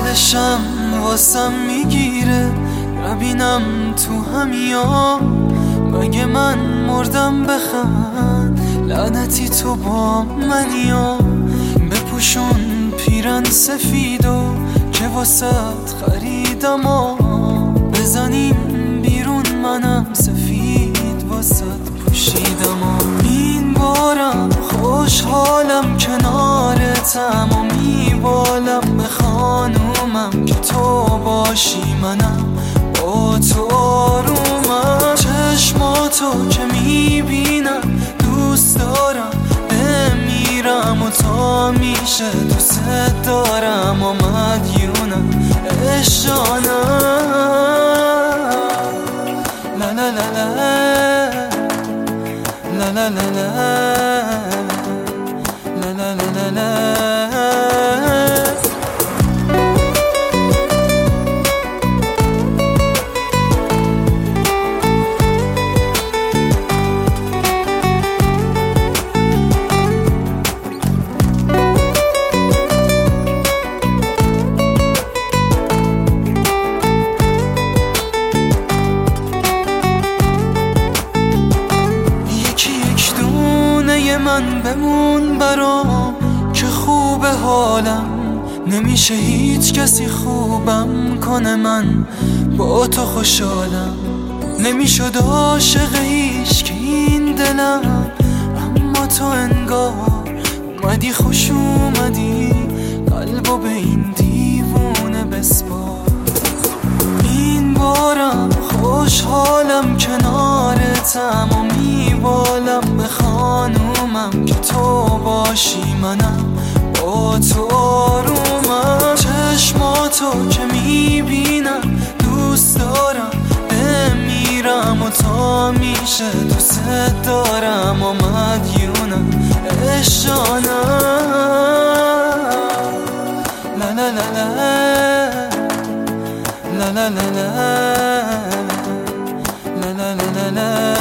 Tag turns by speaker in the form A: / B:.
A: دلشم واسم میگیره، نبینم تو همیا مگه من مردم بخند، لعنتی تو با منیا. بپوشون پیرن سفیدو که واسط خریدم و بزنیم بیرون، منم سفید واسط پوشیدم و این بارم خوشحالم کنارتم و میبالم به خانومم که تو باشی، منم با تو آرومم. چشماتو که میبینم دوست دارم، بمیرم و تا میشه دوست دارم و مدیونم عشقانم. لا لا لا لا لا لا لا لا لا لا. من بمون برام که خوب حالم، نمیشه هیچ کسی خوبم کنه، من با تو خوشحالم. نمیشد عاشق هیچ که این دلم، اما تو انگار اومدی خوش اومدی قلبو به این دیوونه بسپار. این بارم خوشحالم کنارتم و میبالم به خانومم که تو باشی، منم با تو آرومم. چشماتو که میبینم دوست دارم، بمیرم و تا میشه دوست دارم و مدیونم عشقانم. لا لا لا لا لا لا لا لا لا لا لا لا.